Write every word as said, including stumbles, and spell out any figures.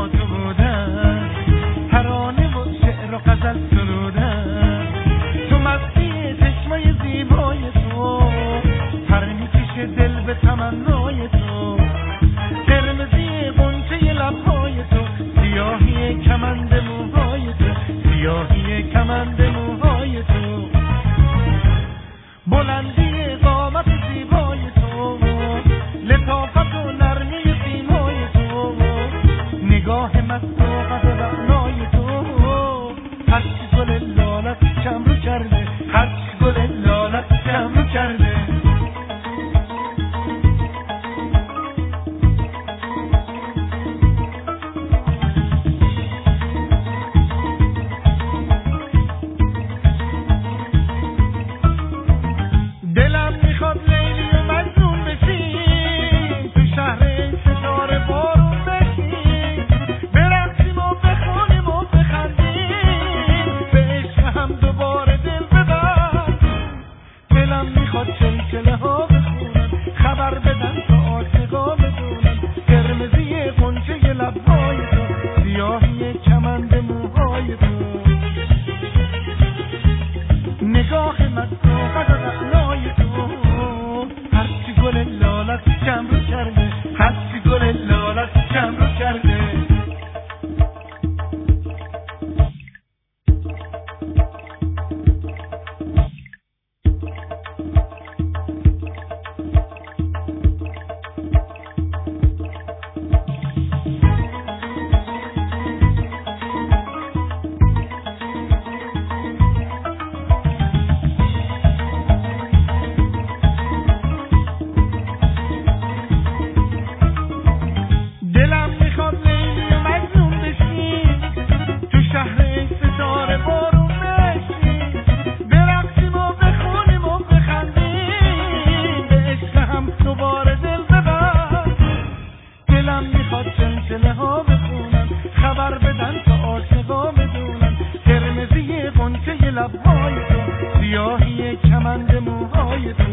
تو بودن، ترانه و شعر و غزل سرودن، تو مستی چشمای زیبای تو، پر میکشه دل به تمنای تو، قرمزی غنچه لبهای تو، سیاهی کمند موهای تو، سیاهی کمند موهای تو، بلندی قامت زیبای تو، لطافت و نرمی سیمای تو، نگاه مست و قد رعنای تو، هرچی گل لالت کم رو کرده، هرچی گل لالت کم رو کرده. دلم میخواد لیلی و مجنون بشی، تو شهر ستاره بارون بشی، برقصیم و بخونیم و بخندیم، به عشق هم دوباره دل ببندیم. دلم میخواد چلچله ها بخونن، خبر بدن تا عاشقا بدونن، قرمزی غنچه لبهای تو، سیاهی کمند موهای تو، نگاه مست و قد رعنای تو، هرچی گل لالت کم رو کرده، هرچی گل لالت کم رو کرده. دلم میخواد لیلی و مجنون بشی، تو شهر ستاره بارون بشی، برقصیم و بخونیم و بخندیم، به عشق هم دوباره دل ببندیم. دلم میخواد چلچله ها بخونن، خبر بدن تا عاشقا بدونن، قرمزی غنچه لبهای تو، سیاهی کمند موهای تو،